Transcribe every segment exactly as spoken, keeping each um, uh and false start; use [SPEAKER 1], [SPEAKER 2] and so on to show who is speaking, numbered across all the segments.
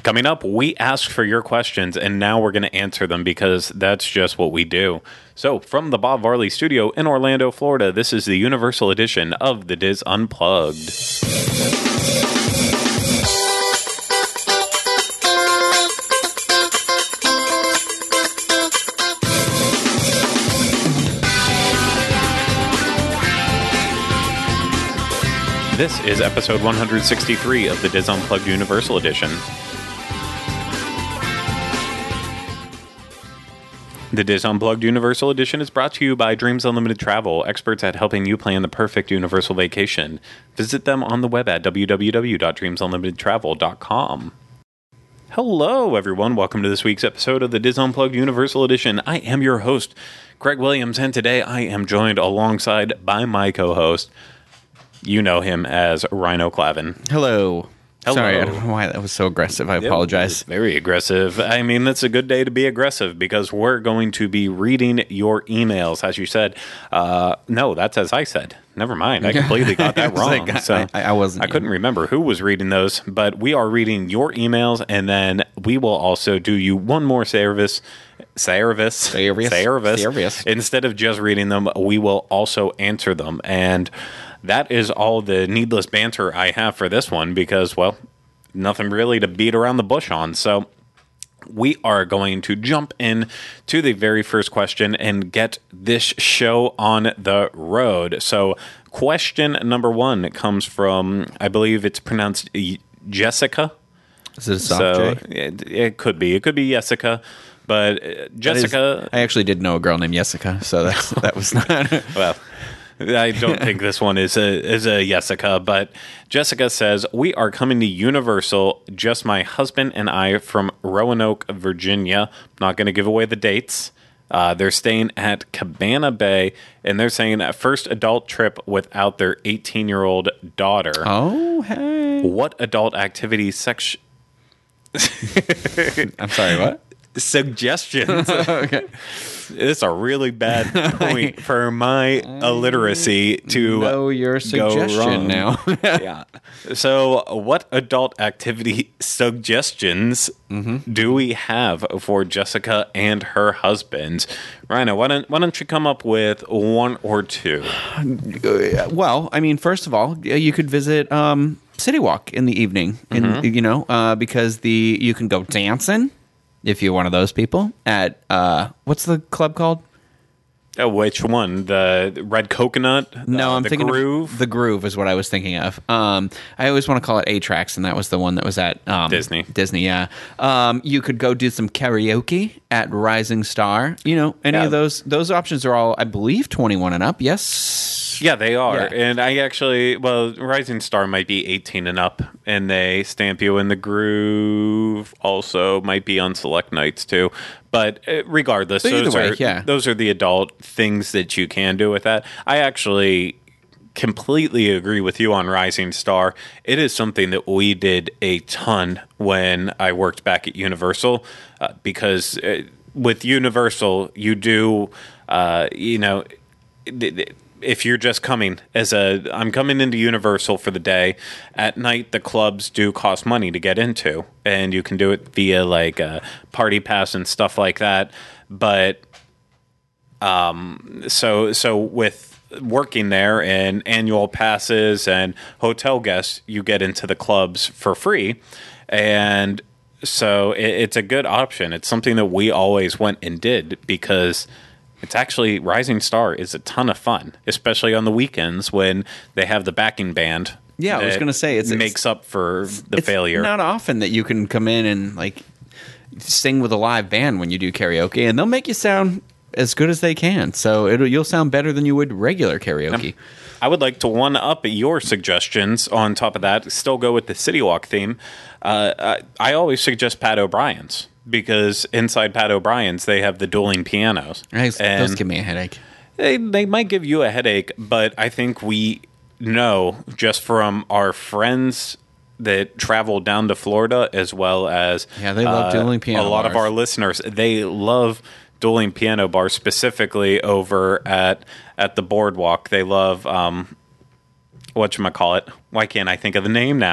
[SPEAKER 1] Coming up, we ask for your questions, and now we're going to answer them because that's just what we do. So, from the Bob Varley Studio in Orlando, Florida, this is the Universal edition of the Diz Unplugged. This is episode one hundred sixty-three of the Diz Unplugged Universal Edition. The Diz Unplugged Universal Edition is brought to you by Dreams Unlimited Travel, experts at helping you plan the perfect universal vacation. Visit them on the web at w w w dot dreams unlimited travel dot com. Hello, everyone. Welcome to this week's episode of the Diz Unplugged Universal Edition. I am your host, Greg Williams, and today I am joined alongside by my co-host. You know him as Rhino Clavin.
[SPEAKER 2] Hello.
[SPEAKER 1] Hello.
[SPEAKER 2] Sorry, I don't know why that was so aggressive. I apologize.
[SPEAKER 1] Very aggressive. I mean, it's a good day to be aggressive because we're going to be reading your emails, as you said. Uh, no, that's as I said. Never mind. I completely got that wrong.
[SPEAKER 2] like,
[SPEAKER 1] so
[SPEAKER 2] I, I wasn't.
[SPEAKER 1] I couldn't remember who was reading those, but we are reading your emails, and then we will also do you one more service. Service.
[SPEAKER 2] Service.
[SPEAKER 1] Service.
[SPEAKER 2] Service.
[SPEAKER 1] Instead of just reading them, we will also answer them. And that is all the needless banter I have for this one because, well, nothing really to beat around the bush on. So we are going to jump in to the very first question and get this show on the road. So question number one comes from, I believe it's pronounced Jessica.
[SPEAKER 2] Is it a soft
[SPEAKER 1] so
[SPEAKER 2] J?
[SPEAKER 1] It, it could be. It could be Jessica. But Jessica...
[SPEAKER 2] Is, I actually did know a girl named Jessica, so that's, that was not...
[SPEAKER 1] well... I don't think this one is a is a Jessica, but Jessica says, we are coming to Universal, just my husband and I from Roanoke, Virginia. Not going to give away the dates. Uh, they're staying at Cabana Bay, and they're saying that first adult trip without their eighteen-year-old daughter.
[SPEAKER 2] Oh, hey.
[SPEAKER 1] What adult activity section...
[SPEAKER 2] I'm sorry, what?
[SPEAKER 1] Suggestions.
[SPEAKER 2] Okay.
[SPEAKER 1] It's a really bad point for my illiteracy to
[SPEAKER 2] know your suggestion now.
[SPEAKER 1] Yeah. So, what adult activity suggestions mm-hmm. do we have for Jessica and her husband? Rhino, why don't why don't you come up with one or two?
[SPEAKER 2] Well, I mean, first of all, you could visit um, City Walk in the evening, in, mm-hmm. you know, uh, because the you can go dancing. If you're one of those people, at, uh, what's the club called?
[SPEAKER 1] Oh, which one? The Red Coconut?
[SPEAKER 2] No,
[SPEAKER 1] uh,
[SPEAKER 2] I'm
[SPEAKER 1] the
[SPEAKER 2] thinking
[SPEAKER 1] Groove?
[SPEAKER 2] Of, the Groove is what I was thinking of. Um, I always want to call it A-Trax, and that was the one that was at... Um,
[SPEAKER 1] Disney.
[SPEAKER 2] Disney, yeah. Um, you could go do some karaoke at Rising Star. You know, any
[SPEAKER 1] yeah.
[SPEAKER 2] of those. Those options are all, I believe, twenty-one and up. Yes?
[SPEAKER 1] Yeah, they are.
[SPEAKER 2] Yeah.
[SPEAKER 1] And I actually... Well, Rising Star might be eighteen and up, and they stamp you in the Groove. Also, might be on select nights, too. But regardless,
[SPEAKER 2] but
[SPEAKER 1] those,
[SPEAKER 2] way,
[SPEAKER 1] are,
[SPEAKER 2] yeah.
[SPEAKER 1] those are the adult things that you can do with that. I actually completely agree with you on Rising Star. It is something that we did a ton when I worked back at Universal uh, because uh, with Universal, you do, uh, you know... Th- th- if you're just coming as a, I'm coming into Universal for the day, at night the clubs do cost money to get into, and you can do it via like a party pass and stuff like that. But um, so so with working there and annual passes and hotel guests, you get into the clubs for free, and so it, it's a good option. It's something that we always went and did because. It's actually, Rising Star is a ton of fun, especially on the weekends when they have the backing band.
[SPEAKER 2] Yeah, I was going to say, it
[SPEAKER 1] makes up for the
[SPEAKER 2] it's
[SPEAKER 1] failure.
[SPEAKER 2] Not often that you can come in and like sing with a live band when you do karaoke, and they'll make you sound as good as they can. So it'll, you'll sound better than you would regular karaoke.
[SPEAKER 1] Um, I would like to one up your suggestions on top of that. Still go with the City Walk theme. Uh, I, I always suggest Pat O'Brien's. Because inside Pat O'Brien's, they have the dueling pianos.
[SPEAKER 2] Nice. Those give me a headache.
[SPEAKER 1] They, they might give you a headache, but I think we know just from our friends that travel down to Florida as well as
[SPEAKER 2] yeah, they love uh, dueling piano
[SPEAKER 1] a lot
[SPEAKER 2] bars.
[SPEAKER 1] of our listeners, they love dueling piano bars, specifically over at at the Boardwalk. They love, um, whatchamacallit, why can't I think of the name now?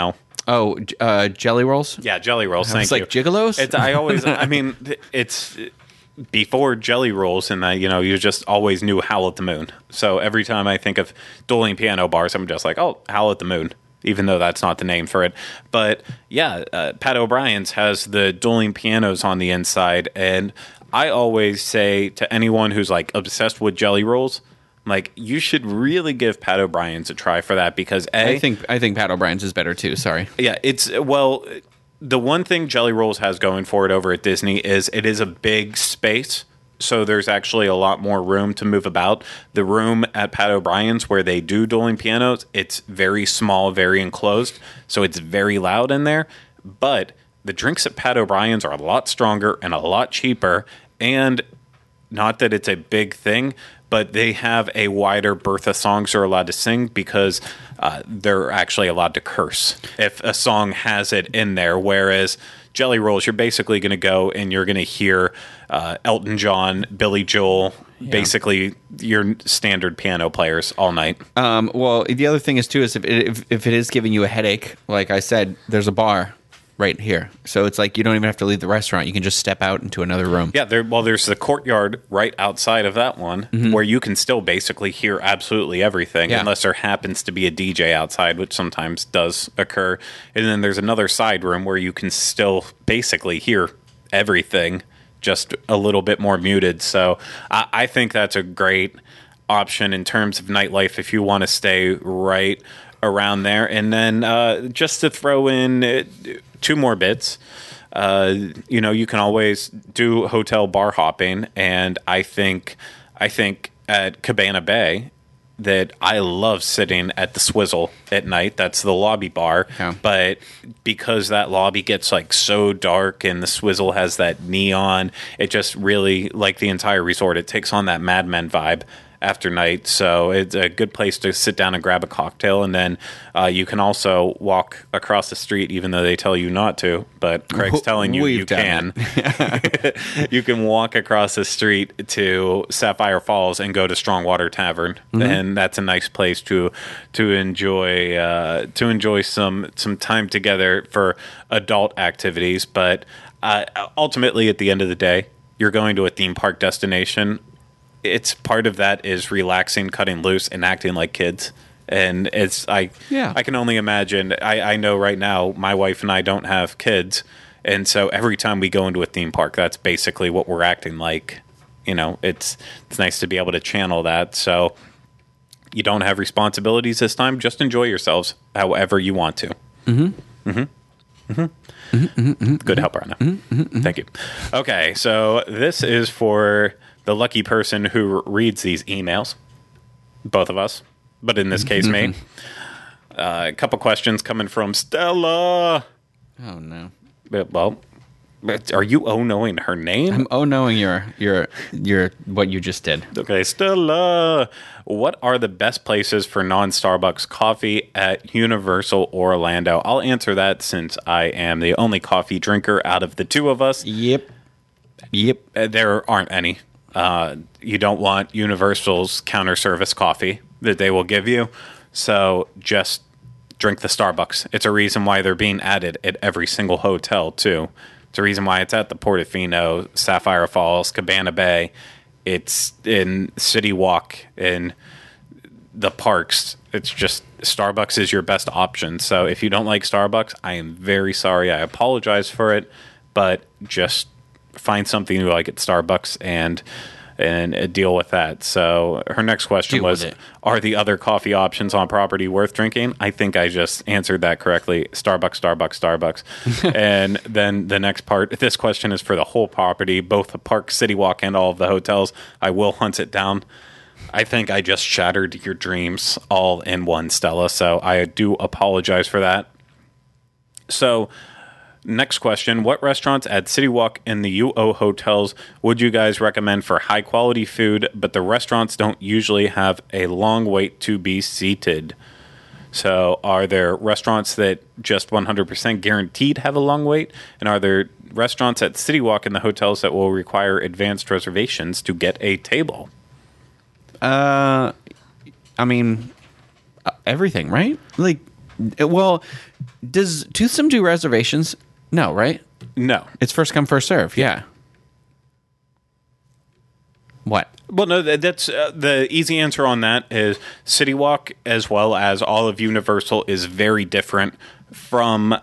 [SPEAKER 2] Oh, j- uh, jelly rolls.
[SPEAKER 1] Yeah, jelly rolls.
[SPEAKER 2] I
[SPEAKER 1] Thank
[SPEAKER 2] was
[SPEAKER 1] you.
[SPEAKER 2] like gigolos.
[SPEAKER 1] It's I always. I mean, it's before jelly rolls, and I, you know, you just always knew Howl at the Moon. So every time I think of dueling piano bars, I'm just like, oh, Howl at the Moon, even though that's not the name for it. But yeah, uh, Pat O'Brien's has the dueling pianos on the inside, and I always say to anyone who's like obsessed with jelly rolls, like, you should really give Pat O'Brien's a try for that because a
[SPEAKER 2] I think I think Pat O'Brien's is better too. Sorry.
[SPEAKER 1] yeah, it's well, the one thing Jelly Rolls has going for it over at Disney is it is a big space, so there's actually a lot more room to move about. The room at Pat O'Brien's where they do dueling pianos, it's very small, very enclosed, so it's very loud in there. But the drinks at Pat O'Brien's are a lot stronger and a lot cheaper, and not that it's a big thing, but they have a wider berth of songs they're allowed to sing because uh, they're actually allowed to curse if a song has it in there. Whereas Jelly Rolls, you're basically going to go and you're going to hear uh, Elton John, Billy Joel, yeah. basically your standard piano players all night.
[SPEAKER 2] Um, well, the other thing is too is if it, if, if it is giving you a headache, like I said, there's a bar right here, so it's like you don't even have to leave the restaurant. You can just step out into another room.
[SPEAKER 1] Yeah, there. Well, there's the courtyard right outside of that one, mm-hmm. where you can still basically hear absolutely everything, yeah. unless there happens to be a D J outside, which sometimes does occur. And then there's another side room where you can still basically hear everything, just a little bit more muted. So I, I think that's a great option in terms of nightlife if you want to stay right around there. And then uh, just to throw in uh, two more bits, uh, you know, you can always do hotel bar hopping, and I think I think at Cabana Bay that I love sitting at the Swizzle at night. That's the lobby bar,
[SPEAKER 2] yeah.
[SPEAKER 1] but because that lobby gets like so dark and the Swizzle has that neon, it just really, like the entire resort, it takes on that Mad Men vibe after night. So it's a good place to sit down and grab a cocktail, and then uh, you can also walk across the street, even though they tell you not to. But Craig's telling you
[SPEAKER 2] We've
[SPEAKER 1] you can. You can walk across the street to Sapphire Falls and go to Strongwater Tavern, mm-hmm. and that's a nice place to to enjoy uh, to enjoy some some time together for adult activities. But uh, ultimately, at the end of the day, you're going to a theme park destination. It's part of that is relaxing, cutting loose, and acting like kids. And it's I
[SPEAKER 2] yeah.
[SPEAKER 1] I can only imagine. I, I know right now my wife and I don't have kids, and so every time we go into a theme park, that's basically what we're acting like. You know, it's it's nice to be able to channel that. So you don't have responsibilities this time. Just enjoy yourselves however you want to.
[SPEAKER 2] Mm-hmm.
[SPEAKER 1] Mm-hmm. Mm-hmm. Mm-hmm, mm-hmm, Good help, Rana. Mm-hmm, mm-hmm. Thank you. Okay, so this is for the lucky person who reads these emails, both of us, but in this case, me. Uh, a couple questions coming from Stella.
[SPEAKER 2] Oh, no.
[SPEAKER 1] Well, are you oh-knowing her name?
[SPEAKER 2] I'm oh-knowing your, your, your, what you just did.
[SPEAKER 1] Okay, Stella. What are the best places for non-Starbucks coffee at Universal Orlando? I'll answer that since I am the only coffee drinker out of the two of us.
[SPEAKER 2] Yep. Yep.
[SPEAKER 1] Uh, there aren't any. Uh, you don't want Universal's counter service coffee that they will give you, so just drink the Starbucks. It's a reason why they're being added at every single hotel, too. It's a reason why it's at the Portofino, Sapphire Falls, Cabana Bay. It's in City Walk, in the parks. It's just Starbucks is your best option. So if you don't like Starbucks, I am very sorry. I apologize for it, but just find something you like at Starbucks and and uh, deal with that. So her next question
[SPEAKER 2] Deal
[SPEAKER 1] was, are the other coffee options on property worth drinking? I think I just answered that correctly. Starbucks, Starbucks, Starbucks. And then the next part, this question is for the whole property, both the park, City Walk, and all of the hotels. I will hunt it down. I think I just shattered your dreams all in one, Stella, so I do apologize for that. So next question, what restaurants at City Walk and the U O hotels would you guys recommend for high quality food, but the restaurants don't usually have a long wait to be seated? So are there restaurants that just one hundred percent guaranteed have a long wait? And are there restaurants at City Walk and the hotels that will require advanced reservations to get a table?
[SPEAKER 2] Uh, I mean, uh, everything, right? Like, Uh, Well, does Toothsome do reservations? No, right?
[SPEAKER 1] No.
[SPEAKER 2] It's first come, first serve. Yeah. What?
[SPEAKER 1] Well, no, that- that's uh, the easy answer on that is City Walk, as well as all of Universal, is very different from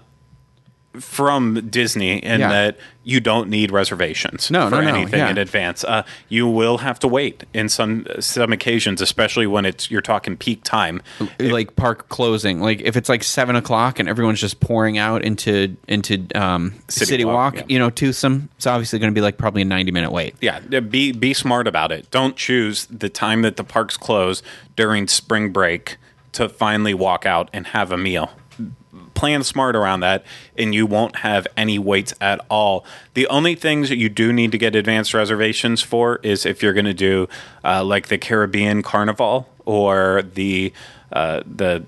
[SPEAKER 1] from Disney in
[SPEAKER 2] Yeah.
[SPEAKER 1] that you don't need reservations
[SPEAKER 2] No,
[SPEAKER 1] for
[SPEAKER 2] no, no,
[SPEAKER 1] anything
[SPEAKER 2] yeah.
[SPEAKER 1] in advance. Uh, you will have to wait in some some occasions, especially when it's you're talking peak time.
[SPEAKER 2] Like park closing. Like if it's like seven o'clock and everyone's just pouring out into into um,
[SPEAKER 1] City
[SPEAKER 2] City,
[SPEAKER 1] Walk,
[SPEAKER 2] Walk,
[SPEAKER 1] yeah.
[SPEAKER 2] you know, Toothsome, it's obviously going to be like probably a ninety minute wait.
[SPEAKER 1] Yeah, be be smart about it. Don't choose the time that the parks close during spring break to finally walk out and have a meal. Plan smart around that, and you won't have any waits at all. The only things that you do need to get advanced reservations for is if you're going to do uh, like the Caribbean Carnival or the uh, the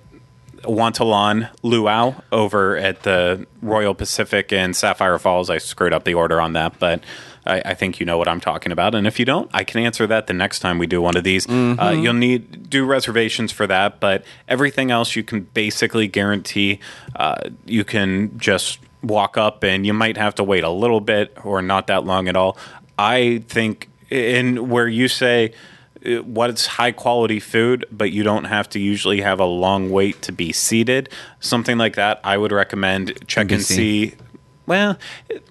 [SPEAKER 1] Wantalon Luau over at the Royal Pacific in Sapphire Falls. I screwed up the order on that, but I, I think you know what I'm talking about. And if you don't, I can answer that the next time we do one of these.
[SPEAKER 2] Mm-hmm.
[SPEAKER 1] Uh, you'll need do reservations for that, but everything else you can basically guarantee. Uh, you can just walk up, and you might have to wait a little bit or not that long at all. I think in where you say uh, what's high quality food, but you don't have to usually have a long wait to be seated. Something like that, I would recommend check and
[SPEAKER 2] N B C.
[SPEAKER 1] see. Well, it,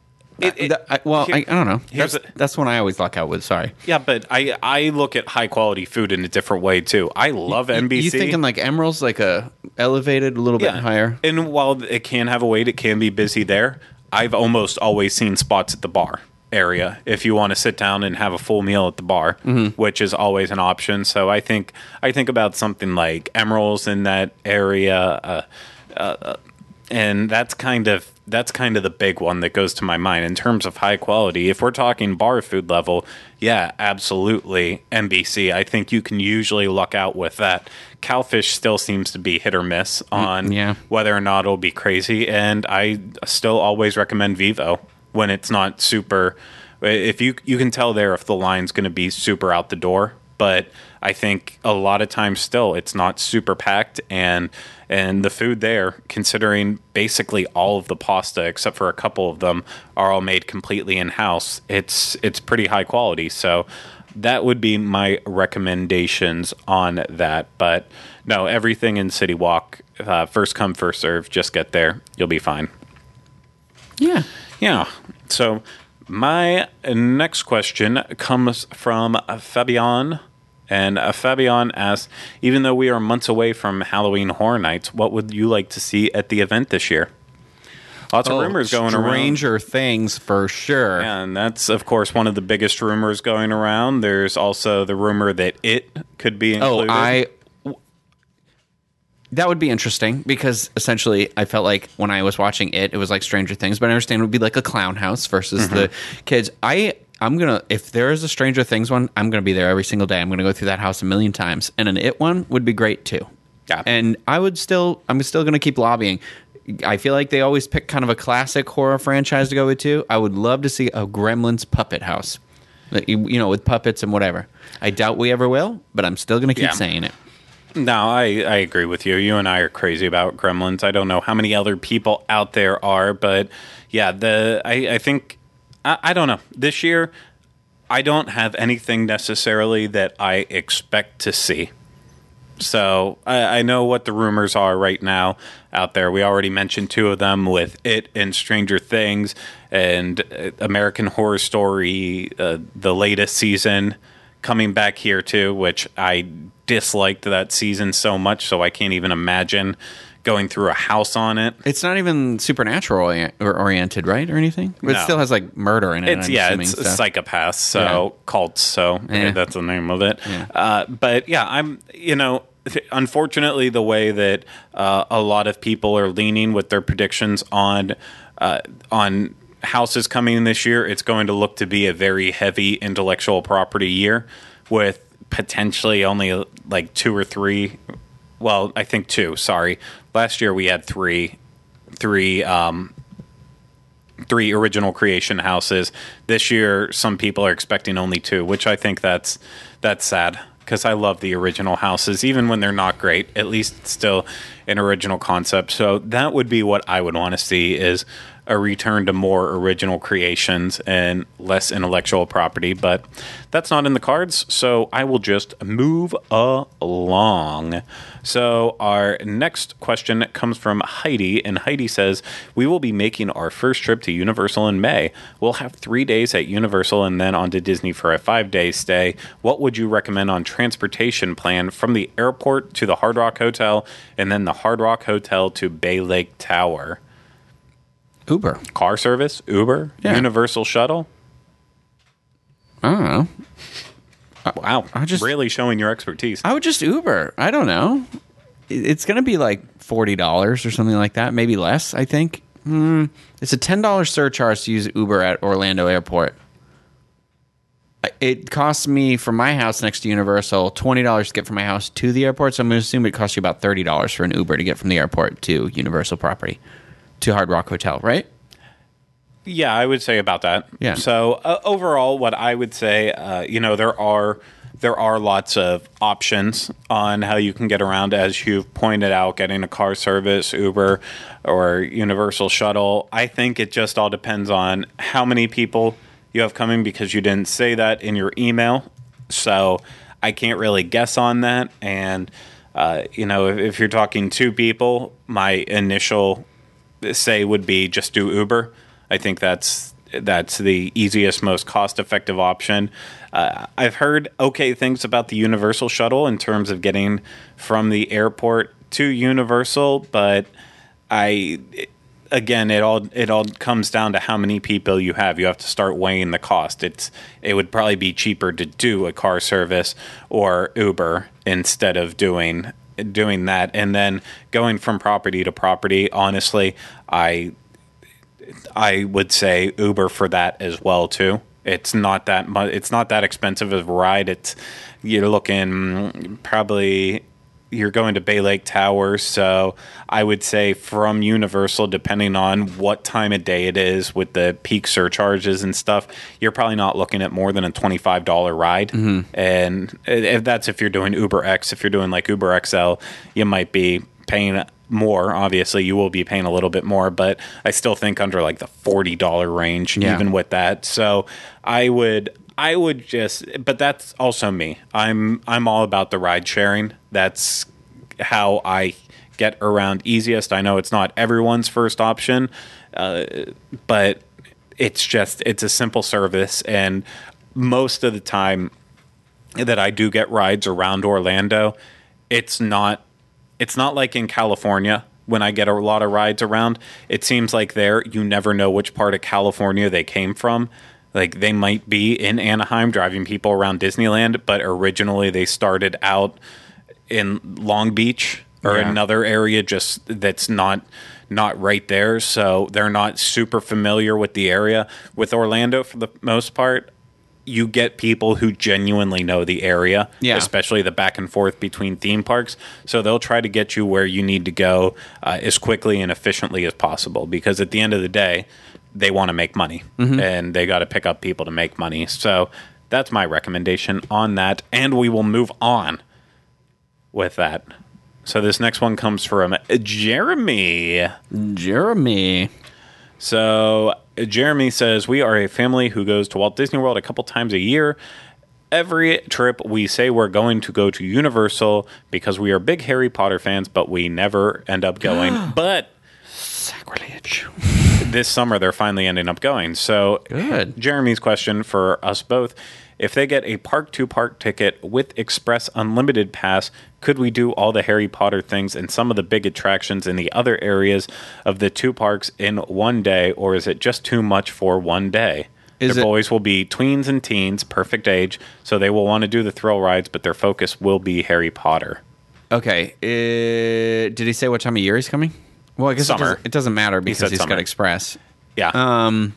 [SPEAKER 1] it,
[SPEAKER 2] Uh, I, well,
[SPEAKER 1] here-
[SPEAKER 2] I, I don't know.
[SPEAKER 1] here's
[SPEAKER 2] That's,
[SPEAKER 1] a-
[SPEAKER 2] that's one I always luck out with. Sorry.
[SPEAKER 1] yeah, but I I look at high quality food in a different way too. I love N B C.
[SPEAKER 2] You thinking like Emerald's like a elevated a little bit higher?
[SPEAKER 1] And while it can have a wait, it can be busy there. I've almost always seen spots at the bar area if you want to sit down and have a full meal at the bar,
[SPEAKER 2] Mm-hmm.
[SPEAKER 1] which is always an option. So I think I think about something like Emerald's in that area, uh, uh, and that's kind of that's kind of the big one that goes to my mind in terms of high quality. If we're talking bar food level, yeah, absolutely N B C. I think you can usually luck out with that. Cowfish still seems to be hit or miss on
[SPEAKER 2] yeah.
[SPEAKER 1] whether or not it'll be crazy, and I still always recommend Vivo when it's not super. If you you can tell there if the line's going to be super out the door, but I think a lot of times still it's not super packed, and and the food there, considering basically all of the pasta except for a couple of them are all made completely in house, it's it's pretty high quality. So that would be my recommendations on that. But no, everything in City Walk, uh, first come first serve. Just get there, you'll be fine.
[SPEAKER 2] Yeah.
[SPEAKER 1] Yeah. So my next question comes from Fabian. And uh, Fabian asks, even though we are months away from Halloween Horror Nights, what would you like to see at the event this year? Lots of rumors going around.
[SPEAKER 2] Stranger Things for sure.
[SPEAKER 1] And that's, of course, one of the biggest rumors going around. There's also the rumor that It could be
[SPEAKER 2] Oh,
[SPEAKER 1] included.
[SPEAKER 2] I. w- That would be interesting because essentially I felt like when I was watching it, it was like Stranger Things, but I understand it would be like a clown house versus the kids. I. I'm gonna if there is a Stranger Things one, I'm gonna be there every single day. I'm gonna go through that house a million times, and an It one would be great too.
[SPEAKER 1] Yeah.
[SPEAKER 2] And I would still, I'm still gonna keep lobbying. I feel like they always pick kind of a classic horror franchise to go with too. I would love to see a Gremlins puppet house, Like, you you know, with puppets and whatever. I doubt we ever will, but I'm still gonna keep
[SPEAKER 1] Yeah.
[SPEAKER 2] saying it.
[SPEAKER 1] No, I, I agree with you. You and I are crazy about Gremlins. I don't know how many other people out there are, but yeah, the I, I think I, I don't know. This year, I don't have anything necessarily that I expect to see. So I, I know what the rumors are right now out there. We already mentioned two of them with It and Stranger Things and uh, American Horror Story, uh, the latest season coming back here too, which I disliked that season so much, so I can't even imagine going through a house on it.
[SPEAKER 2] It's not even supernatural orient- or oriented, right, or anything. But
[SPEAKER 1] No.
[SPEAKER 2] It still has like murder in it.
[SPEAKER 1] It's
[SPEAKER 2] I'm
[SPEAKER 1] yeah,
[SPEAKER 2] assuming,
[SPEAKER 1] it's
[SPEAKER 2] stuff.
[SPEAKER 1] psychopaths, so cults, so
[SPEAKER 2] Yeah.
[SPEAKER 1] that's the name of it.
[SPEAKER 2] Yeah.
[SPEAKER 1] Uh, but yeah, I'm you know, unfortunately, the way that uh, a lot of people are leaning with their predictions on uh, on houses coming this year, it's going to look to be a very heavy intellectual property year with potentially only like two or three. Well, I think two. Sorry, last year we had three, three, um, three original creation houses. This year, some people are expecting only two, which I think that's that's sad. because I love the original houses, even when they're not great. At least it's still an original concept. So that would be what I would want to see, is a return to more original creations and less intellectual property. But that's not in the cards, so I will just move along. So our next question comes from Heidi, and Heidi says, we will be making our first trip to Universal in May. We'll have three days at Universal and then on to Disney for a five-day stay. What would you recommend on transportation plan from the airport to the Hard Rock Hotel and then the Hard Rock Hotel to Bay Lake Tower?
[SPEAKER 2] Uber.
[SPEAKER 1] Car service? Uber?
[SPEAKER 2] Yeah.
[SPEAKER 1] Universal shuttle?
[SPEAKER 2] I don't know.
[SPEAKER 1] Wow.
[SPEAKER 2] I just
[SPEAKER 1] really showing your expertise.
[SPEAKER 2] I would just Uber. I don't know. It's going to be like forty dollars or something like that, maybe less, I think. Mm, it's a ten dollars surcharge to use Uber at Orlando Airport. It costs me from my house next to Universal twenty dollars to get from my house to the airport, so I'm going to assume it costs you about thirty dollars for an Uber to get from the airport to Universal property, to Hard Rock Hotel, right?
[SPEAKER 1] Yeah, I would say about that.
[SPEAKER 2] Yeah.
[SPEAKER 1] So uh, overall, what I would say, uh, you know, there are there are lots of options on how you can get around, as you've pointed out, getting a car service, Uber, or Universal shuttle. I think it just all depends on how many people you have coming, because you didn't say that in your email. So I can't really guess on that. And, uh, you know, if, if you're talking two people, my initial say would be just do Uber. I think that's that's the easiest, most cost-effective option. Uh, I've heard okay things about the Universal shuttle in terms of getting from the airport to Universal, but I again, it all it all comes down to how many people you have. You have to start weighing the cost. It's it would probably be cheaper to do a car service or Uber instead of doing doing that, and then going from property to property. Honestly, I I would say Uber for that as well too. It's not that much. It's not that expensive of a ride. It's you're looking probably you're going to Bay Lake Tower, so I would say from Universal, depending on what time of day it is with the peak surcharges and stuff, you're probably not looking at more than a twenty-five dollars ride. Mm-hmm. And if that's if you're doing Uber X. If you're doing like Uber X L, you might be paying more. Obviously, you will be paying a little bit more, but I still think under like the forty dollars range, yeah. even with that. So I would... I would just, but that's also me. I'm I'm all about the ride sharing. That's how I get around easiest. I know it's not everyone's first option, uh, but it's just it's a simple service, and most of the time that I do get rides around Orlando, it's not it's not like in California. When I get a lot of rides around, it seems like there you never know which part of California they came from. Like, they might be in Anaheim driving people around Disneyland, but originally they started out in Long Beach or yeah. another area just that's not not right there. So they're not super familiar with the area. With Orlando, for the most part, you get people who genuinely know the area, yeah. especially the back and forth between theme parks. So they'll try to get you where you need to go uh, as quickly and efficiently as possible, because at the end of the day, they want to make money, mm-hmm. and they got to pick up people to make money. So that's my recommendation on that, and we will move on with that. So this next one comes from Jeremy.
[SPEAKER 2] Jeremy.
[SPEAKER 1] So Jeremy says, we are a family who goes to Walt Disney World a couple times a year. Every trip we say we're going to go to Universal because we are big Harry Potter fans, but we never end up going. But
[SPEAKER 2] sacrilege.
[SPEAKER 1] This summer, they're finally ending up going. So,
[SPEAKER 2] good.
[SPEAKER 1] Jeremy's question for us both: if they get a park-to-park ticket with Express Unlimited Pass, could we do all the Harry Potter things and some of the big attractions in the other areas of the two parks in one day, or is it just too much for one day? Is their it, boys will be tweens and teens, perfect age, so they will want to do the thrill rides, but their focus will be Harry Potter.
[SPEAKER 2] Okay. Uh, did he say what time of year he's coming? Well, I guess it doesn't, it doesn't matter because he he's summer. got Express.
[SPEAKER 1] Yeah.
[SPEAKER 2] Um.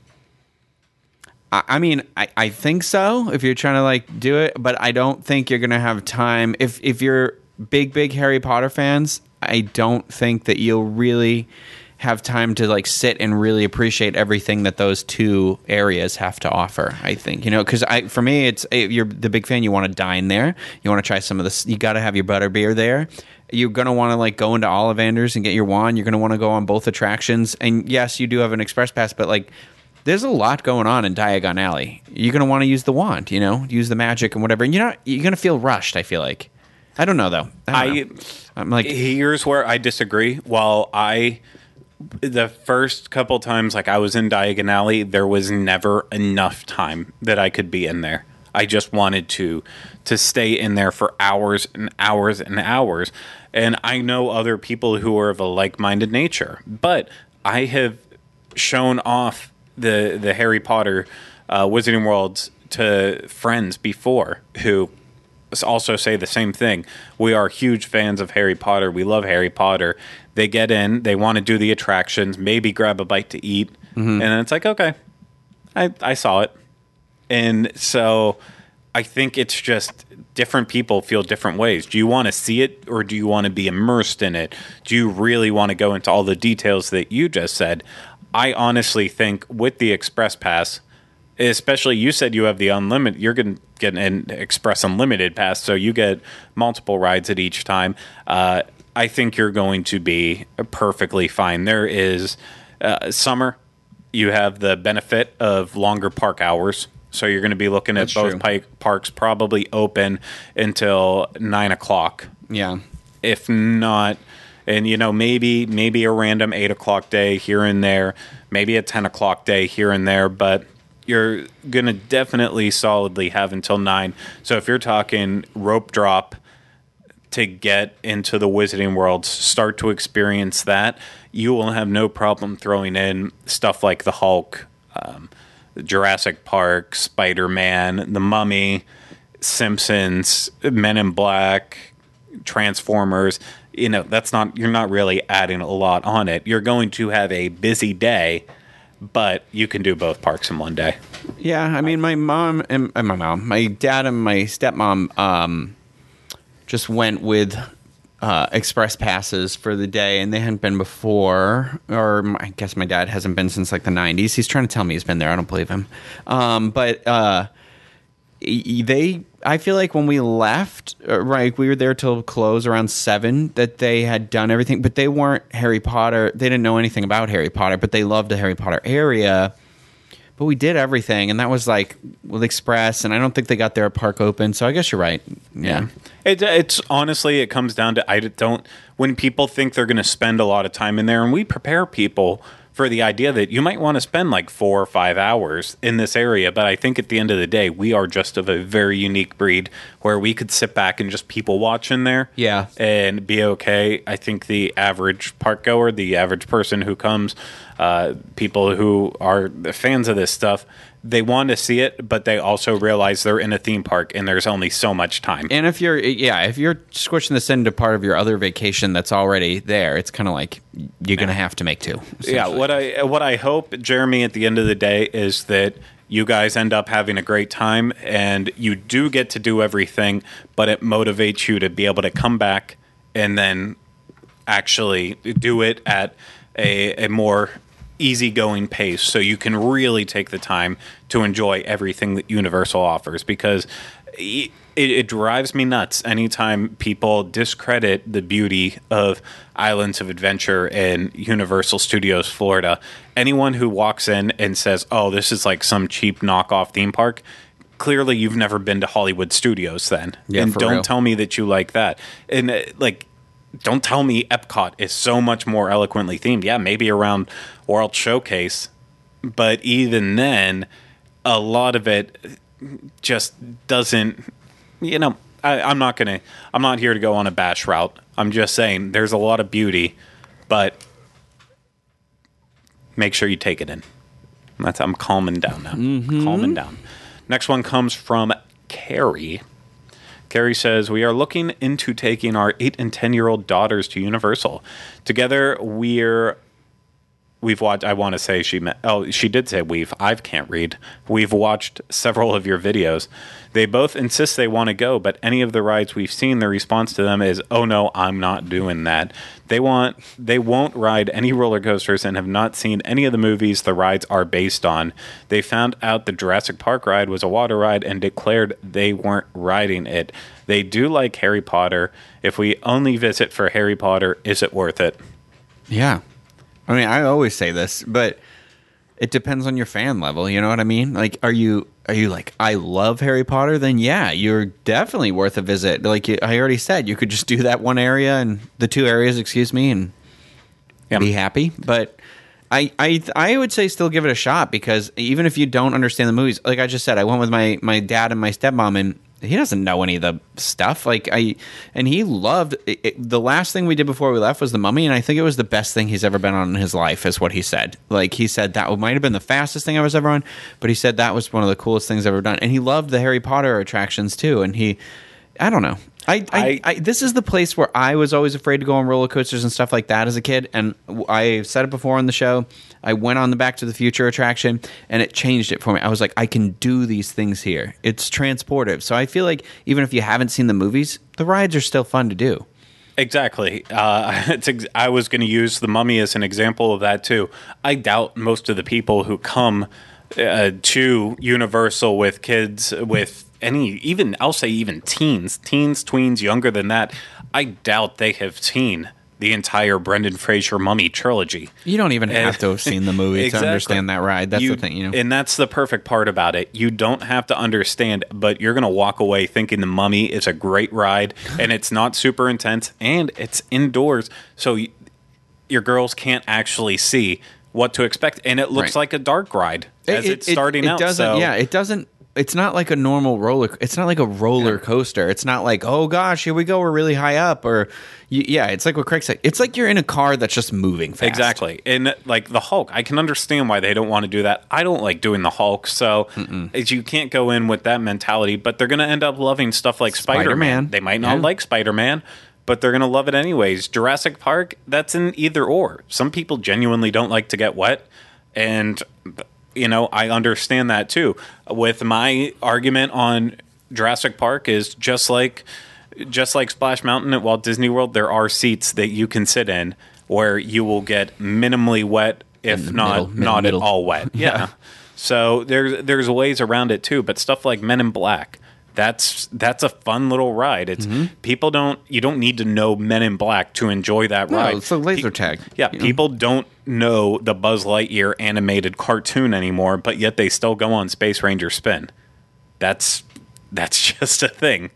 [SPEAKER 2] I, I mean, I, I think so. If you're trying to like do it, but I don't think you're gonna have time. If if you're big big Harry Potter fans, I don't think that you'll really have time to like sit and really appreciate everything that those two areas have to offer. I think, you know, because I for me, it's if you're the big fan. You want to dine there. You want to try some of this. You got to have your butterbeer there. You're gonna want to like go into Ollivanders and get your wand. You're gonna want to go on both attractions. And yes, you do have an express pass, but like there's a lot going on in Diagon Alley. You're gonna want to use the wand. You know, use the magic and whatever. And you're not. You're gonna feel rushed. I feel like. I don't know though. I, don't
[SPEAKER 1] I
[SPEAKER 2] know. I'm like
[SPEAKER 1] here's where I disagree. While I. The first couple times, like I was in Diagon Alley, there was never enough time that I could be in there. I just wanted to to stay in there for hours and hours and hours. And I know other people who are of a like-minded nature, but I have shown off the the Harry Potter uh, Wizarding Worlds to friends before who also say the same thing. We are huge fans of Harry Potter. We love Harry Potter. They get in, they want to do the attractions, maybe grab a bite to eat, mm-hmm. and it's like, okay, I, I saw it. And so I think it's just different people feel different ways. Do you want to see it or do you want to be immersed in it? Do you really want to go into all the details that you just said? I honestly think with the Express Pass, especially you said you have the unlimited, you're going to get an Express Unlimited Pass, so you get multiple rides at each time. Uh, I think you're going to be perfectly fine. There is uh, summer. You have the benefit of longer park hours. So you're going to be looking at
[SPEAKER 2] That's
[SPEAKER 1] both
[SPEAKER 2] true.
[SPEAKER 1] pi- parks probably open until nine o'clock.
[SPEAKER 2] yeah.
[SPEAKER 1] If not, and you know, maybe maybe a random eight o'clock day here and there, maybe a ten o'clock day here and there, but you're going to definitely solidly have until nine. So if you're talking rope drop to get into the Wizarding World, start to experience that, you will have no problem throwing in stuff like the Hulk, um, Jurassic Park, Spider-Man, The Mummy, Simpsons, Men in Black, Transformers. You know, that's not, you're not really adding a lot on it. You're going to have a busy day, but you can do both parks in one day.
[SPEAKER 2] Yeah, I mean, my mom and uh, my mom, my dad and my stepmom um, just went with uh, express passes for the day, and they hadn't been before. Or I guess my dad hasn't been since like the nineties. He's trying to tell me he's been there. I don't believe him. Um, but uh, they, I feel like when we left, uh, right, we were there till close around seven. That they had done everything, but they weren't Harry Potter. They didn't know anything about Harry Potter, but they loved the Harry Potter area. But we did everything, and that was like with Express, and I don't think they got their park open. So I guess you're right. Yeah,
[SPEAKER 1] it, it's honestly, it comes down to I don't. When people think they're going to spend a lot of time in there, and we prepare people for the idea that you might want to spend like four or five hours in this area. But I think at the end of the day, we are just of a very unique breed where we could sit back and just people watch in there.
[SPEAKER 2] Yeah.
[SPEAKER 1] And be okay. I think the average park goer, the average person who comes, uh, people who are fans of this stuff, they want to see it, but they also realize they're in a theme park and there's only so much time.
[SPEAKER 2] And if you're, yeah, if you're squishing this into part of your other vacation that's already there, it's kind of like you're going to have to make two.
[SPEAKER 1] Yeah, what I what I hope, Jeremy, at the end of the day is that you guys end up having a great time and you do get to do everything, but it motivates you to be able to come back and then actually do it at a, a more easygoing pace so you can really take the time to enjoy everything that Universal offers, because it, it drives me nuts anytime people discredit the beauty of Islands of Adventure and Universal Studios Florida. Anyone who walks in and says, oh, this is like some cheap knockoff theme park, clearly you've never been to Hollywood Studios then.
[SPEAKER 2] Yeah,
[SPEAKER 1] and
[SPEAKER 2] for
[SPEAKER 1] don't
[SPEAKER 2] real.
[SPEAKER 1] tell me that you like that. And uh, like, don't tell me Epcot is so much more eloquently themed. Yeah, maybe around World Showcase, but even then, a lot of it just doesn't. You know, I, I'm not gonna. I'm not here to go on a bash route. I'm just saying there's a lot of beauty, but make sure you take it in. That's I'm calming down now.
[SPEAKER 2] Mm-hmm.
[SPEAKER 1] Calming down. Next one comes from Carrie. Carrie says, we are looking into taking our eight and ten-year-old daughters to Universal. Together, we're we've watched. I want to say she met. Oh, she did say we've. I can't read. We've watched several of your videos. They both insist they want to go, but any of the rides we've seen, the response to them is, "Oh no, I'm not doing that." They want. They won't ride any roller coasters and have not seen any of the movies the rides are based on. They found out the Jurassic Park ride was a water ride and declared they weren't riding it. They do like Harry Potter. If we only visit for Harry Potter, is it worth it?
[SPEAKER 2] Yeah. I mean, I always say this, but it depends on your fan level. You know what I mean? Like, are you are you like, I love Harry Potter? Then yeah, you're definitely worth a visit. Like you, I already said, you could just do that one area and the two areas, excuse me, and
[SPEAKER 1] Yeah.
[SPEAKER 2] be happy. But I, I I would say still give it a shot, because even if you don't understand the movies, like I just said, I went with my, my dad and my stepmom, and he doesn't know any of the stuff. Like I, and he loved it, it- the last thing we did before we left was The Mummy, and I think it was the best thing he's ever been on in his life, is what he said. Like he said that might have been the fastest thing I was ever on, but he said that was one of the coolest things I've ever done. And he loved the Harry Potter attractions too. And he, I don't know. I, I,
[SPEAKER 1] I-
[SPEAKER 2] I, this is the place where I was always afraid to go on roller coasters and stuff like that as a kid. And I said it before on the show. I went on the Back to the Future attraction, and it changed it for me. I was like, I can do these things here. It's transportive. So I feel like even if you haven't seen the movies, the rides are still fun to do.
[SPEAKER 1] Exactly. Uh, it's ex- I was going to use The Mummy as an example of that too. I doubt most of the people who come uh, to Universal with kids, with any, even, I'll say even teens, teens, tweens, younger than that, I doubt they have seen the entire Brendan Fraser Mummy trilogy.
[SPEAKER 2] You don't even have to have seen the movie
[SPEAKER 1] Exactly.
[SPEAKER 2] to understand that ride. That's
[SPEAKER 1] You-
[SPEAKER 2] the thing, you know.
[SPEAKER 1] And that's the perfect part about it. You don't have to understand, but you're going to walk away thinking The Mummy is a great ride, and it's not super intense, and it's indoors, so y- your girls can't actually see what to expect, and it looks
[SPEAKER 2] Right.
[SPEAKER 1] like a dark ride as it's starting
[SPEAKER 2] it
[SPEAKER 1] out.
[SPEAKER 2] Doesn't,
[SPEAKER 1] so
[SPEAKER 2] yeah, it doesn't. It's not like a normal roller. It's not like a roller coaster. It's not like, oh gosh, here we go, we're really high up, or y- yeah, it's like what Craig said. It's like you're in a car that's just moving fast.
[SPEAKER 1] Exactly. And like the Hulk, I can understand why they don't want to do that. I don't like doing the Hulk, so as you can't go in with that mentality, but they're going to end up loving stuff like Spider-Man.
[SPEAKER 2] Spider-Man.
[SPEAKER 1] They might not
[SPEAKER 2] Yeah.
[SPEAKER 1] like Spider-Man, but they're going to love it anyways. Jurassic Park, that's an either or. Some people genuinely don't like to get wet, and you know, I understand that too. With my argument on Jurassic Park is just like just like Splash Mountain at Walt Disney World, there are seats that you can sit in where you will get minimally wet, if
[SPEAKER 2] In the
[SPEAKER 1] not
[SPEAKER 2] middle, middle,
[SPEAKER 1] not
[SPEAKER 2] middle.
[SPEAKER 1] at all wet. Yeah. So there's there's ways around it too, but stuff like Men in Black, that's that's a fun little ride. It's
[SPEAKER 2] Mm-hmm.
[SPEAKER 1] people don't you don't need to know Men in Black to enjoy that
[SPEAKER 2] No,
[SPEAKER 1] ride.
[SPEAKER 2] it's a laser
[SPEAKER 1] Pe-
[SPEAKER 2] tag.
[SPEAKER 1] Yeah,
[SPEAKER 2] you know?
[SPEAKER 1] people don't know the Buzz Lightyear animated cartoon anymore, but yet they still go on Space Ranger Spin. That's that's just a thing.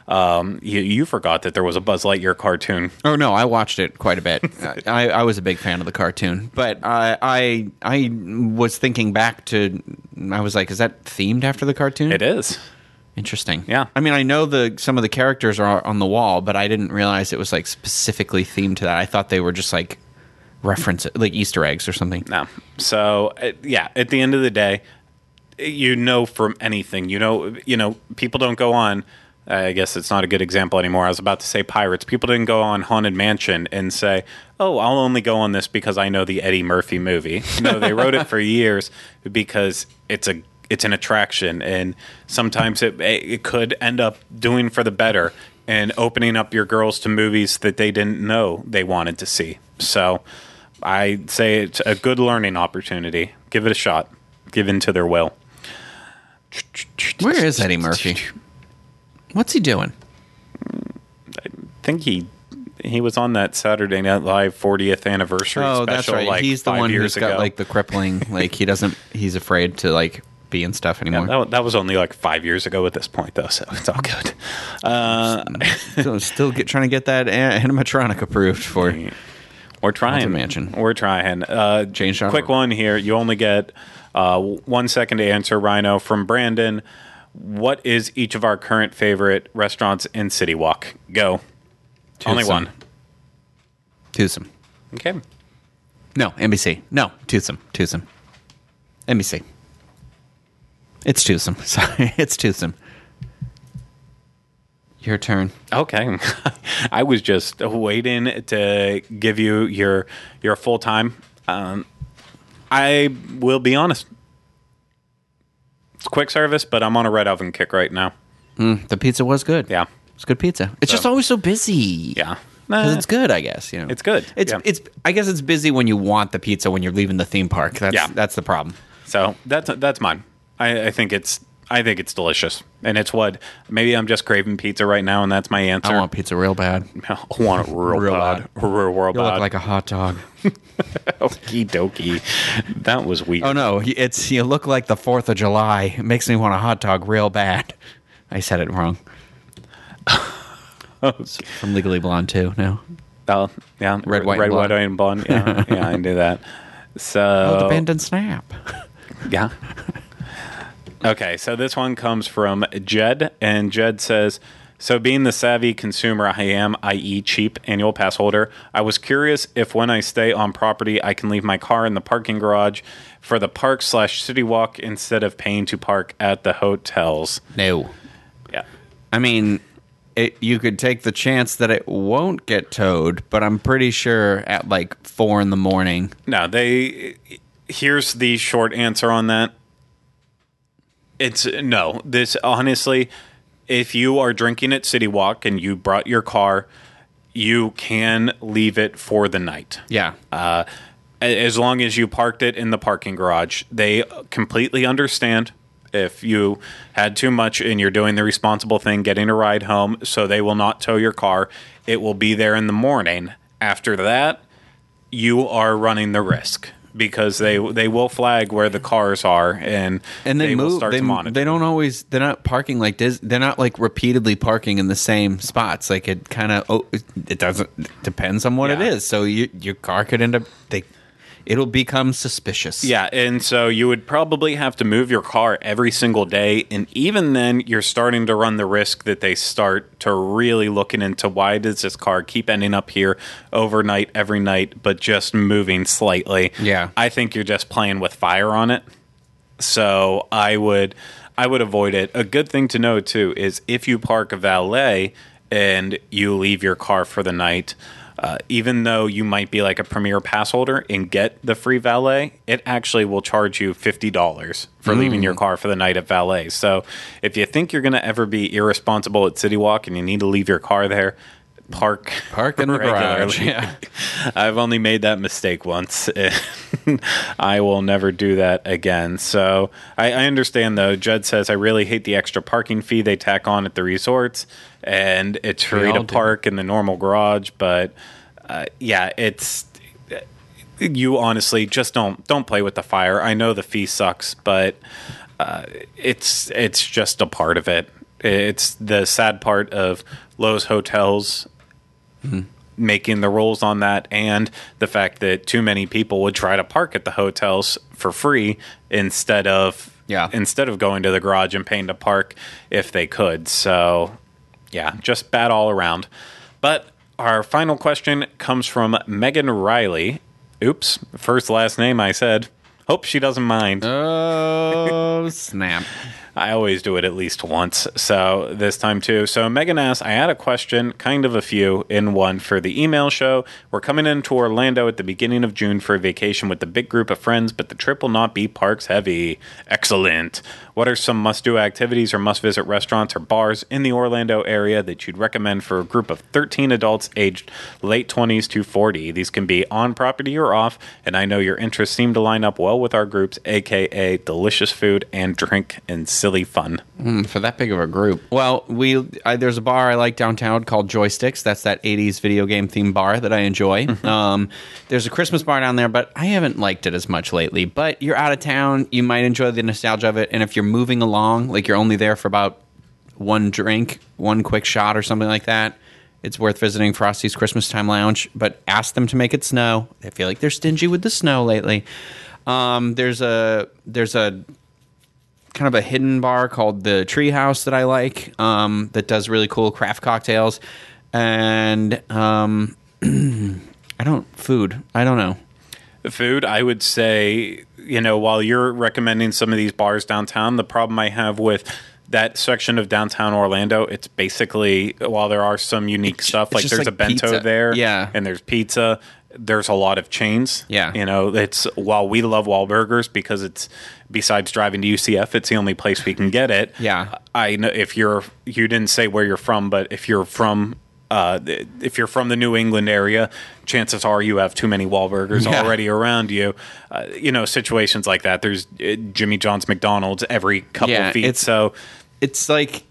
[SPEAKER 1] Um, you, you forgot that there was a Buzz Lightyear cartoon.
[SPEAKER 2] Oh no, I watched it quite a bit. I, I was a big fan of the cartoon, but I, I I was thinking back to. I was like, is that themed after the cartoon?
[SPEAKER 1] It is.
[SPEAKER 2] Interesting.
[SPEAKER 1] Yeah.
[SPEAKER 2] I mean, I know the some of the characters are on the wall, but I didn't realize it was like specifically themed to that. I thought they were just like reference like Easter eggs or something.
[SPEAKER 1] No. So uh, yeah, at the end of the day, you know from anything, you know, you know, people don't go on. Uh, I guess it's not a good example anymore. I was about to say Pirates. People didn't go on Haunted Mansion and say, "Oh, I'll only go on this because I know the Eddie Murphy movie." No, they wrote it for years because it's a it's an attraction, and sometimes it it could end up doing for the better and opening up your girls to movies that they didn't know they wanted to see. So I say it's a good learning opportunity. Give it a shot. Give in to their will.
[SPEAKER 2] Where is Eddie Murphy? What's he doing?
[SPEAKER 1] I think he he was on that Saturday Night Live fortieth anniversary
[SPEAKER 2] Oh,
[SPEAKER 1] special.
[SPEAKER 2] that's right.
[SPEAKER 1] Like
[SPEAKER 2] he's the
[SPEAKER 1] five
[SPEAKER 2] one
[SPEAKER 1] years
[SPEAKER 2] who's got
[SPEAKER 1] ago.
[SPEAKER 2] like the crippling. Like he doesn't. He's afraid to like be in stuff anymore.
[SPEAKER 1] Yeah, that, that was only like five years ago at this point, though, so it's all good. Uh,
[SPEAKER 2] so still get, trying to get that a- animatronic approved for.
[SPEAKER 1] we're trying.
[SPEAKER 2] Haunted Mansion.
[SPEAKER 1] We're trying. Uh,
[SPEAKER 2] Change dot org.
[SPEAKER 1] quick one here. You only get uh, one second to answer, Rhino, from Brandon. What is each of our current favorite restaurants in City Walk? Go. Only
[SPEAKER 2] Toothsome.
[SPEAKER 1] one.
[SPEAKER 2] Toothsome.
[SPEAKER 1] Okay.
[SPEAKER 2] No, N B C. No, Toothsome. Toothsome. N B C. It's Toothsome. Sorry, it's Toothsome. Your turn.
[SPEAKER 1] Okay. I was just waiting to give you your your full time. Um, I will be honest. It's quick service, but I'm on a red oven kick right now.
[SPEAKER 2] Mm, the pizza was good.
[SPEAKER 1] Yeah.
[SPEAKER 2] It's good pizza. It's
[SPEAKER 1] So-
[SPEAKER 2] just always so busy.
[SPEAKER 1] Yeah.
[SPEAKER 2] Because
[SPEAKER 1] Nah,
[SPEAKER 2] it's good, I guess. You know,
[SPEAKER 1] It's good,
[SPEAKER 2] It's
[SPEAKER 1] yeah.
[SPEAKER 2] it's. I guess it's busy when you want the pizza when you're leaving the theme park. That's
[SPEAKER 1] Yeah.
[SPEAKER 2] that's the problem.
[SPEAKER 1] So that's that's mine. I, I think it's I think it's delicious, and it's what maybe I'm just craving pizza right now, and that's my answer.
[SPEAKER 2] I want pizza real bad.
[SPEAKER 1] I want it real,
[SPEAKER 2] Real
[SPEAKER 1] bad, real, real
[SPEAKER 2] You
[SPEAKER 1] bad.
[SPEAKER 2] look like a hot dog.
[SPEAKER 1] Okie dokie. That was weird.
[SPEAKER 2] Oh no, it's you look like the Fourth of July. It makes me want a hot dog real bad. I said it wrong. From Legally Blonde too. No.
[SPEAKER 1] Oh, yeah,
[SPEAKER 2] Red, white,
[SPEAKER 1] red,
[SPEAKER 2] and
[SPEAKER 1] white,
[SPEAKER 2] blonde.
[SPEAKER 1] and blonde. Yeah, yeah, I knew that. So,
[SPEAKER 2] Oh, the bend and snap.
[SPEAKER 1] yeah. Okay, so this one comes from Jed, and Jed says, so being the savvy consumer I am, that is cheap annual pass holder, I was curious if when I stay on property, I can leave my car in the parking garage for the park slash city walk instead of paying to park at the hotels.
[SPEAKER 2] No.
[SPEAKER 1] Yeah.
[SPEAKER 2] I mean, it, you could take the chance that it won't get towed, but I'm pretty sure at like four in the morning.
[SPEAKER 1] No, they. Here's the short answer on that. It's no. This honestly, if you are drinking at City Walk and you brought your car, you can leave it for the night.
[SPEAKER 2] Yeah.
[SPEAKER 1] Uh, as long as you parked it in the parking garage, they completely understand if you had too much and you're doing the responsible thing, getting a ride home, so they will not tow your car. It will be there in the morning. After that, you are running the risk because they they will flag where the cars are and
[SPEAKER 2] and they,
[SPEAKER 1] they will
[SPEAKER 2] move.
[SPEAKER 1] start
[SPEAKER 2] They,
[SPEAKER 1] to monitor.
[SPEAKER 2] they don't always. They're not parking like this. They're not like repeatedly parking in the same spots. Like it kind of. Oh, it doesn't. It depends on what it
[SPEAKER 1] Yeah.
[SPEAKER 2] is. So you, your car could end up. They. It'll become suspicious.
[SPEAKER 1] Yeah, and so you would probably have to move your car every single day, and even then, you're starting to run the risk that they start to really looking into why does this car keep ending up here overnight, every night, but just moving slightly.
[SPEAKER 2] Yeah.
[SPEAKER 1] I think you're just playing with fire on it. So I would, I would avoid it. A good thing to know too is if you park a valet and you leave your car for the night. Uh, even though you might be like a premier pass holder and get the free valet, it actually will charge you fifty dollars for leaving your car for the night at valet. So if you think you're going to ever be irresponsible at City Walk and you need to leave your car there, park
[SPEAKER 2] Park in the garage.
[SPEAKER 1] regularly.
[SPEAKER 2] Yeah.
[SPEAKER 1] I've only made that mistake once. I will never do that again. So I, I understand, though. Judd says, I really hate the extra parking fee they tack on at the resorts, and it's free
[SPEAKER 2] all
[SPEAKER 1] to
[SPEAKER 2] do.
[SPEAKER 1] park in the normal garage. But uh, yeah, it's you honestly just don't don't play with the fire. I know the fee sucks, but uh, it's it's just a part of it. It's the sad part of Lowe's hotels making the rules on that, and the fact that too many people would try to park at the hotels for free instead of
[SPEAKER 2] Yeah.
[SPEAKER 1] instead of going to the garage and paying to park if they could. So yeah, just bad all around. But our final question comes from Megan Riley. Oops, first last name I said. Hope she doesn't mind.
[SPEAKER 2] Oh snap!
[SPEAKER 1] I always do it at least once, so this time too. So Megan asks, I had a question, kind of a few, in one for the email show. We're coming into Orlando at the beginning of June for a vacation with a big group of friends, but the trip will not be parks heavy. Excellent. What are some must-do activities or must-visit restaurants or bars in the Orlando area that you'd recommend for a group of thirteen adults aged late twenties to forty? These can be on property or off, and I know your interests seem to line up well with our groups, aka delicious food and drink and silly fun.
[SPEAKER 2] Mm, for that big of a group. Well, we I, there's a bar I like downtown called Joysticks. That's that eighties video game themed bar that I enjoy. um, there's a Christmas bar down there, but I haven't liked it as much lately. But you're out of town, you might enjoy the nostalgia of it, and if you're moving along, like you're only there for about one drink, one quick shot or something like that, it's worth visiting Frosty's Christmas Time Lounge. But ask them to make it snow. I feel like they're stingy with the snow lately. Um, there's a there's a kind of a hidden bar called the Treehouse that I like, um, that does really cool craft cocktails, and um, I don't food. I don't know.
[SPEAKER 1] Food, I would say, you know, while you're recommending some of these bars downtown, the problem I have with that section of downtown Orlando, it's basically, while there are some unique stuff, like
[SPEAKER 2] just
[SPEAKER 1] there's
[SPEAKER 2] like
[SPEAKER 1] a bento
[SPEAKER 2] pizza.
[SPEAKER 1] there,
[SPEAKER 2] Yeah.
[SPEAKER 1] and there's pizza, there's a lot of chains.
[SPEAKER 2] Yeah.
[SPEAKER 1] You know, it's while we love Wahlburgers because it's besides driving to U C F, it's the only place we can get it.
[SPEAKER 2] Yeah.
[SPEAKER 1] I know if you're you didn't say where you're from, but if you're from uh, if you're from the New England area, chances are you have too many Wahlburgers
[SPEAKER 2] Yeah.
[SPEAKER 1] already around you. Uh, you know, situations like that. There's uh, Jimmy John's, McDonald's every couple
[SPEAKER 2] Yeah,
[SPEAKER 1] feet.
[SPEAKER 2] it's-
[SPEAKER 1] So
[SPEAKER 2] It's like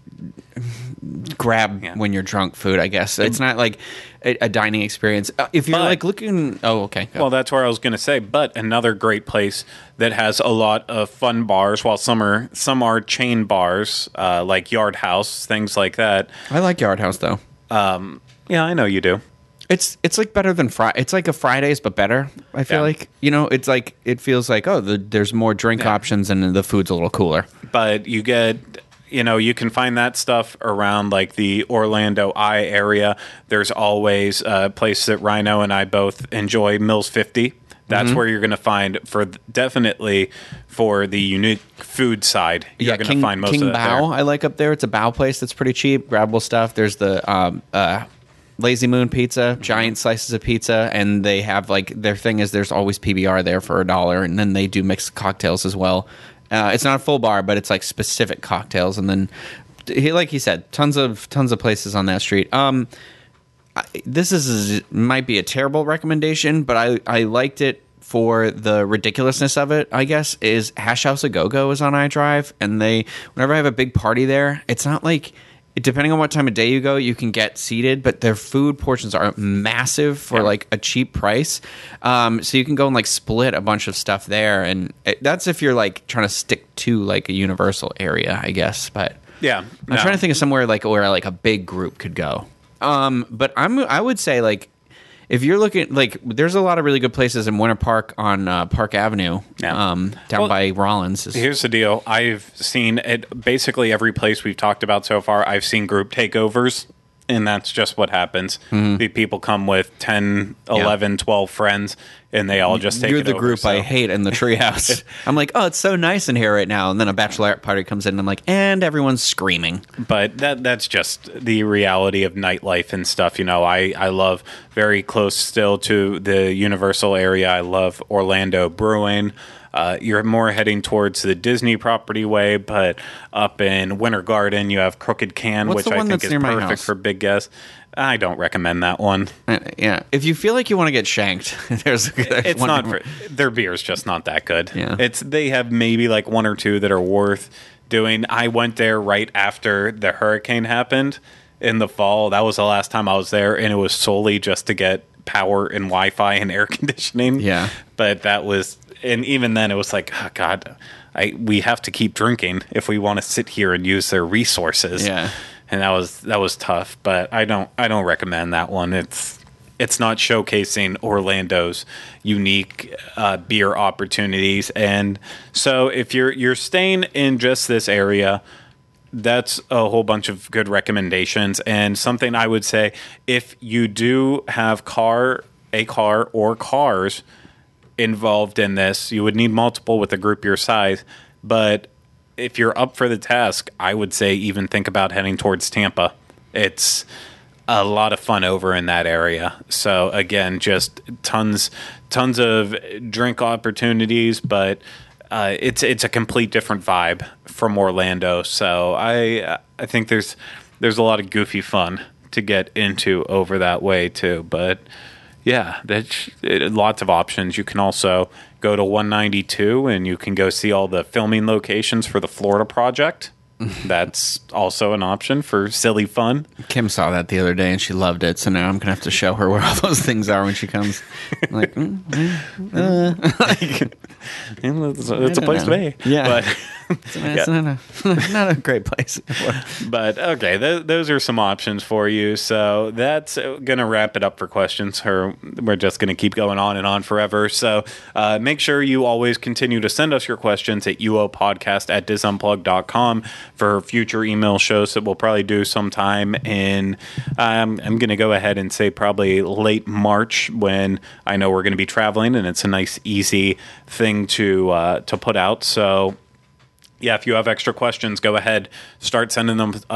[SPEAKER 2] grab
[SPEAKER 1] Yeah.
[SPEAKER 2] when you're drunk food, I guess. It's not like a, a dining experience. Uh, If you're
[SPEAKER 1] But-
[SPEAKER 2] like looking, oh, okay. go.
[SPEAKER 1] well, that's where I was going to say. But another great place that has a lot of fun bars, while some are some are chain bars, uh, like Yard House, things like that.
[SPEAKER 2] I like Yard House though.
[SPEAKER 1] Yeah, I know you do.
[SPEAKER 2] It's it's like better than Friday. It's like a Fridays, but better. I feel
[SPEAKER 1] Yeah.
[SPEAKER 2] like you know. It's like it feels like oh, the, there's more drink
[SPEAKER 1] Yeah.
[SPEAKER 2] options and the food's a little cooler.
[SPEAKER 1] But you get, you know, you can find that stuff around like the Orlando Eye area. There's always a place that Rhino and I both enjoy, Mills fifty. That's
[SPEAKER 2] Mm-hmm.
[SPEAKER 1] where you're going to find for definitely for the unique food side. You're going to
[SPEAKER 2] King,
[SPEAKER 1] find most
[SPEAKER 2] King
[SPEAKER 1] of that
[SPEAKER 2] Bao.
[SPEAKER 1] there.
[SPEAKER 2] I like up there. It's a Bao place that's pretty cheap, grabbable stuff. There's the um, uh, Lazy Moon Pizza, giant slices of pizza, and they have like their thing is there's always P B R there for a dollar, and then they do mixed cocktails as well. Uh, it's not a full bar, but it's like specific cocktails, and then he, like he said, tons of tons of places on that street. Um, I, this is might be a terrible recommendation, but I I liked it for the ridiculousness of it. I guess is Hash House A Go Go is on iDrive, and they whenever I have a big party there, it's not like. Depending on what time of day you go, you can get seated, but their food portions are massive for
[SPEAKER 1] Yeah.
[SPEAKER 2] like a cheap price. Um, so you can go and like split a bunch of stuff there, and it, that's if you're like trying to stick to like a universal area, I guess. But
[SPEAKER 1] Yeah.
[SPEAKER 2] I'm
[SPEAKER 1] no.
[SPEAKER 2] trying to think of somewhere like where like a big group could go. Um, but I'm I would say like if you're looking like there's a lot of really good places in Winter Park on uh, Park Avenue,
[SPEAKER 1] Yeah.
[SPEAKER 2] um, down
[SPEAKER 1] Well,
[SPEAKER 2] by Rollins. Is-
[SPEAKER 1] Here's the deal. I've seen it basically every place we've talked about so far. I've seen group takeovers, and that's just what happens.
[SPEAKER 2] Mm-hmm.
[SPEAKER 1] The people come with ten, eleven, twelve friends, and they all just take
[SPEAKER 2] You're
[SPEAKER 1] it
[SPEAKER 2] the
[SPEAKER 1] over,
[SPEAKER 2] group I
[SPEAKER 1] so-
[SPEAKER 2] hate in the treehouse. I'm like, oh, it's so nice in here right now, and then a bachelorette party comes in, and I'm like, and everyone's screaming.
[SPEAKER 1] But that that's just the reality of nightlife and stuff. You know, I, I love very close still to the Universal area. I love Orlando Brewing. Uh, you're more heading towards the Disney property way, but up in Winter Garden, you have Crooked Can,
[SPEAKER 2] What's
[SPEAKER 1] which
[SPEAKER 2] the
[SPEAKER 1] I
[SPEAKER 2] one
[SPEAKER 1] think
[SPEAKER 2] that's
[SPEAKER 1] is
[SPEAKER 2] near my
[SPEAKER 1] perfect
[SPEAKER 2] house?
[SPEAKER 1] for big guests. I don't recommend that one.
[SPEAKER 2] Uh, yeah, if you feel like you want to get shanked, there's, there's
[SPEAKER 1] It's
[SPEAKER 2] one
[SPEAKER 1] not
[SPEAKER 2] more.
[SPEAKER 1] for, their beer's just not that good.
[SPEAKER 2] Yeah.
[SPEAKER 1] It's they have maybe like one or two that are worth doing. I went there right after the hurricane happened in the fall. That was the last time I was there, and it was solely just to get power and Wi-Fi and air conditioning.
[SPEAKER 2] Yeah.
[SPEAKER 1] But that was, and even then, it was like, oh God, I we have to keep drinking if we want to sit here and use their resources.
[SPEAKER 2] Yeah.
[SPEAKER 1] And that was that was tough. But I don't I don't recommend that one. It's it's not showcasing Orlando's unique uh, beer opportunities. And so if you're you're staying in just this area, that's a whole bunch of good recommendations. And something I would say, if you do have car a car or cars involved in this, you would need multiple with a group your size. But if you're up for the task, I would say even think about heading towards Tampa. It's a lot of fun over in that area. So again, just tons, tons of drink opportunities, but uh, it's it's a complete different vibe from Orlando. So I I think there's there's a lot of goofy fun to get into over that way too. But yeah, that's it, lots of options. You can also go to one ninety-two and you can go see all the filming locations for the Florida Project. That's also an option for silly fun.
[SPEAKER 2] Kim saw that the other day and she loved it. So now I'm gonna have to show her where all those things are when she comes. I'm like, mm, mm,
[SPEAKER 1] it's it's a
[SPEAKER 2] don't
[SPEAKER 1] place
[SPEAKER 2] know.
[SPEAKER 1] to be.
[SPEAKER 2] Yeah.
[SPEAKER 1] But
[SPEAKER 2] it's, it's not, a, not a great place.
[SPEAKER 1] But okay, th- those are some options for you. So that's going to wrap it up for questions. Or we're just going to keep going on and on forever. So uh, make sure you always continue to send us your questions at uopodcast at disunplug dot com for future email shows that we'll probably do sometime in, um, I'm going to go ahead and say probably late March, when I know we're going to be traveling and it's a nice, easy thing to uh, to put out. So yeah, if you have extra questions, go ahead, start sending them us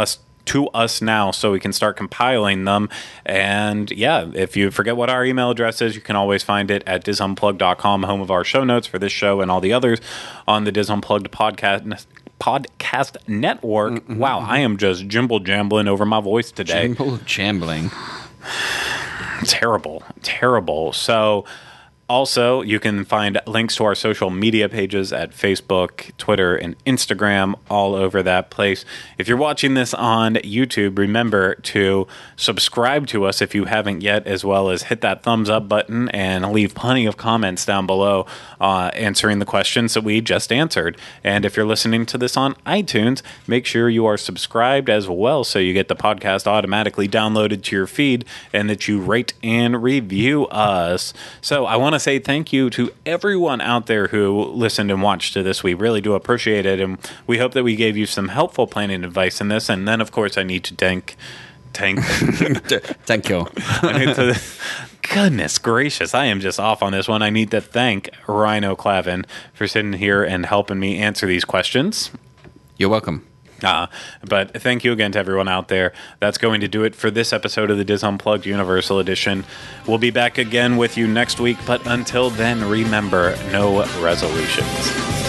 [SPEAKER 1] to us now so we can start compiling them. And yeah, if you forget what our email address is, you can always find it at diz unplugged dot com, home of our show notes for this show and all the others on the Diz Unplugged podcast podcast network. Mm-hmm. Wow, I am just jimble jambling over my voice today.
[SPEAKER 2] Jimble jambling.
[SPEAKER 1] Terrible, terrible. So also, you can find links to our social media pages at Facebook, Twitter, and Instagram, all over that place. If you're watching this on YouTube, remember to subscribe to us if you haven't yet, as well as hit that thumbs up button and leave plenty of comments down below uh, answering the questions that we just answered. And if you're listening to this on iTunes, make sure you are subscribed as well so you get the podcast automatically downloaded to your feed and that you rate and review us. So I want to say thank you to everyone out there who listened and watched to this. We really do appreciate it, and we hope that we gave you some helpful planning advice in this. And then, of course, I need to thank, thank,
[SPEAKER 2] thank you.
[SPEAKER 1] I need to, goodness gracious, I am just off on this one. I need to thank Rhino Clavin for sitting here and helping me answer these questions.
[SPEAKER 2] You're welcome.
[SPEAKER 1] Uh, but thank you again to everyone out there. That's going to do it for this episode of the Diz Unplugged Universal Edition. We'll be back again with you next week, but until then, remember, no resolutions.